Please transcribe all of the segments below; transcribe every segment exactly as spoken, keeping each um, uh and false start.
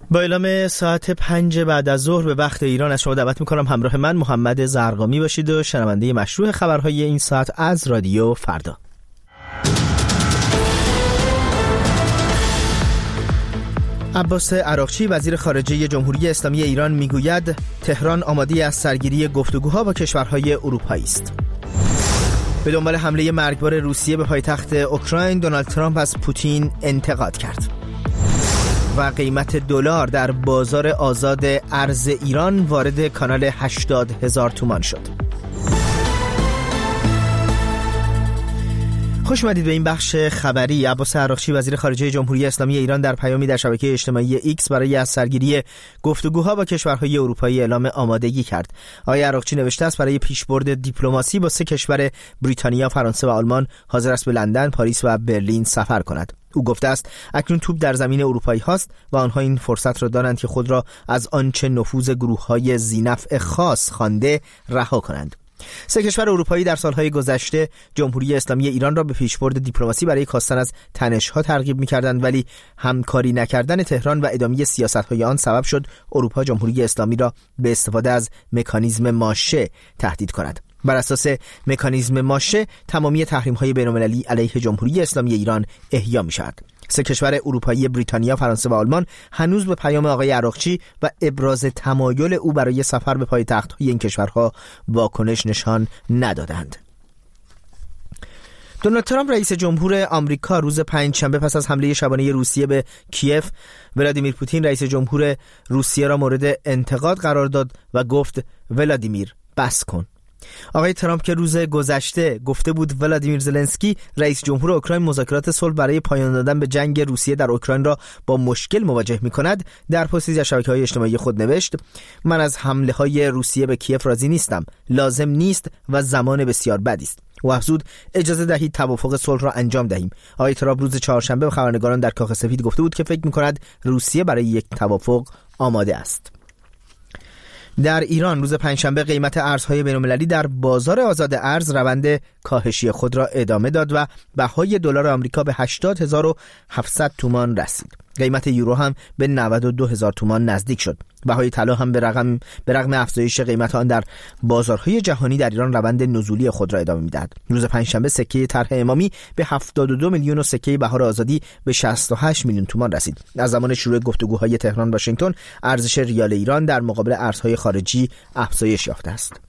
با اعلام ساعت پنج بعد از ظهر به وقت ایران از شما دعوت میکنم همراه من محمد زرقامی باشید و شنونده مشروع خبرهای این ساعت از رادیو فردا. عباس عراقچی وزیر خارجه جمهوری اسلامی ایران میگوید تهران آماده از سرگیری گفتگوها با کشورهای اروپایی است. به دنبال حمله مرگبار روسیه به پایتخت اوکراین دونالد ترامپ از پوتین انتقاد کرد. و قیمت دلار در بازار آزاد ارز ایران وارد کانال هشتاد هزار تومان شد. خوش اومدید به این بخش خبری. عباس عراقچی وزیر خارجه جمهوری اسلامی ایران در پیامی در شبکه اجتماعی ایکس برای از سرگیری گفتگوها با کشورهای اروپایی اعلام آمادگی کرد. آقای عراقچی نوشته است برای پیشبرد دیپلماسی با سه کشور بریتانیا، فرانسه و آلمان حاضر است به لندن، پاریس و برلین سفر کند. او گفته است اکنون توپ در زمین اروپایی هاست و آنها این فرصت را دارند که خود را از آنچه نفوذ گروه‌های ذی‌نفع خاص خوانده رها کنند. سه کشور اروپایی در سالهای گذشته جمهوری اسلامی ایران را به پیشبرد دیپلماسی برای کاستن از تنش‌ها ترغیب می‌کردند، ولی همکاری نکردن تهران و ادامه سیاست‌های آن سبب شد اروپا جمهوری اسلامی را به استفاده از مکانیزم ماشه تهدید کند. بر اساس مکانیزم ماشه تمامی تحریم‌های بین‌المللی علیه جمهوری اسلامی ایران احیا می‌شود. سه کشور اروپایی بریتانیا، فرانسه و آلمان هنوز به پیام آقای عراقچی و ابراز تمایل او برای سفر به پایتخت‌های این کشورها واکنش نشان ندادند. دونالد ترامپ رئیس جمهور آمریکا روز پنجشنبه پس از حمله شبانه روسیه به کیف، ولادیمیر پوتین رئیس جمهور روسیه را مورد انتقاد قرار داد و گفت ولادیمیر بس کن. آقای ترامپ که روز گذشته گفته بود ولادیمیر زلنسکی رئیس جمهور اوکراین مذاکرات صلح برای پایان دادن به جنگ روسیه در اوکراین را با مشکل مواجه می‌کند، در پستی در شبکه‌های اجتماعی خود نوشت من از حمله‌های روسیه به کیف راضی نیستم، لازم نیست و زمان بسیار بدی است. و افزود اجازه دهید توافق صلح را انجام دهیم. آقای ترامپ روز چهارشنبه به خبرنگاران در کاخ سفید گفته بود که فکر می‌کند روسیه برای یک توافق آماده است. در ایران روز پنجشنبه قیمت ارزهای بین‌المللی در بازار آزاد ارز روند کاهشی خود را ادامه داد و بهای دلار آمریکا به هشتاد هزار و هفتصد تومان رسید. قیمت یورو هم به نود و دو هزار تومان نزدیک شد. بهای طلا هم به رغم به رغم افزایش قیمت آن در بازارهای جهانی در ایران روند نزولی خود را ادامه می‌دهد. روز پنجشنبه سکه طرح امامی به هفتاد و دو میلیون و سکه بهار آزادی به شصت و هشت میلیون تومان رسید. از زمان شروع گفتگوهای تهران واشنگتن ارزش ریال ایران در مقابل ارزهای خارجی افزایش یافته است.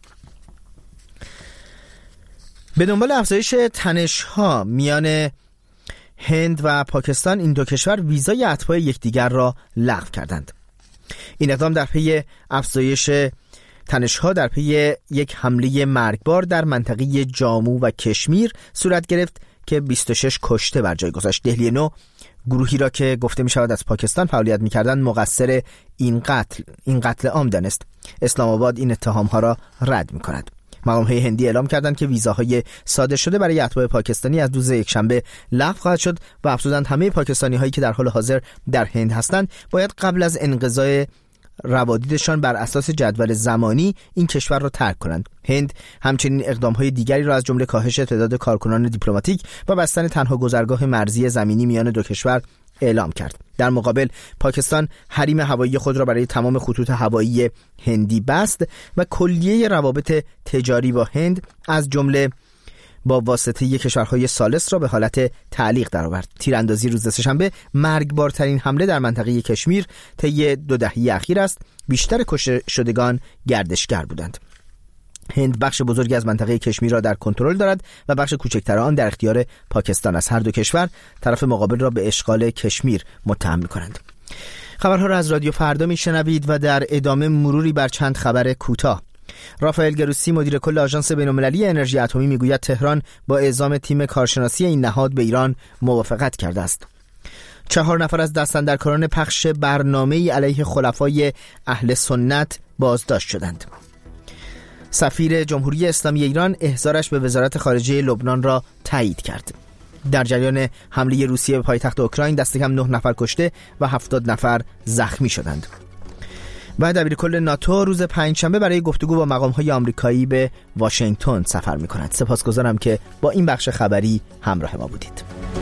به دنبال افزایش تنش‌ها میان هند و پاکستان، این دو کشور ویزای اتباع یکدیگر را لغو کردند. این اقدام در پی افزایش تنش‌ها در پی یک حمله مرگبار در منطقه جامو و کشمیر صورت گرفت که بیست و شش کشته بر جای گذاشت. دهلی نو گروهی را که گفته می شود از پاکستان فعالیت می کردند مقصر این قتل این قتل عام دانست. اسلام آباد این اتهام‌ها را رد می کند. مقام‌های هندی اعلام کردند که ویزاهای صادر شده برای اتباع پاکستانی از روز یکشنبه لغو خواهد شد و افزودند همه پاکستانی‌هایی که در حال حاضر در هند هستند باید قبل از انقضای روادیدشان بر اساس جدول زمانی این کشور را ترک کنند. هند همچنین اقدام‌های دیگری را از جمله کاهش تعداد کارکنان دیپلماتیک و بستن تنها گذرگاه مرزی زمینی میان دو کشور اعلام کرد. در مقابل پاکستان حریم هوایی خود را برای تمام خطوط هوایی هندی بست و کلیه روابط تجاری با هند از جمله با واسطه یک کشورهای ثالث را به حالت تعلیق درآورد. تیراندازی روز سه‌شنبه مرگبارترین حمله در منطقه کشمیر طی دو دهه اخیر است. بیشتر کشته شدگان گردشگر بودند. هند بخش بزرگی از منطقه کشمیر را در کنترل دارد و بخش کوچکتر آن در اختیار پاکستان است. هر دو کشور طرف مقابل را به اشغال کشمیر متهم می‌کنند. خبرها را از رادیو فردا میشنوید و در ادامه مروری بر چند خبر کوتاه. رافائل گروسی مدیر کل آژانس بین‌المللی انرژی اتمی میگوید تهران با اعزام تیم کارشناسی این نهاد به ایران موافقت کرده است. چهار نفر از دستاندرکاران پخش برنامه‌ای علیه خلفای اهل سنت بازداشت شدند. سفیر جمهوری اسلامی ایران احضارش به وزارت خارجه لبنان را تایید کرد. در جریان حمله روسیه به پایتخت اوکراین دست کم نه نفر کشته و هفتاد نفر زخمی شدند. و دبیرکل ناتو روز پنجشنبه برای گفتگو با مقام‌های آمریکایی به واشنگتن سفر می‌کند. سپاسگزارم که با این بخش خبری همراه ما بودید.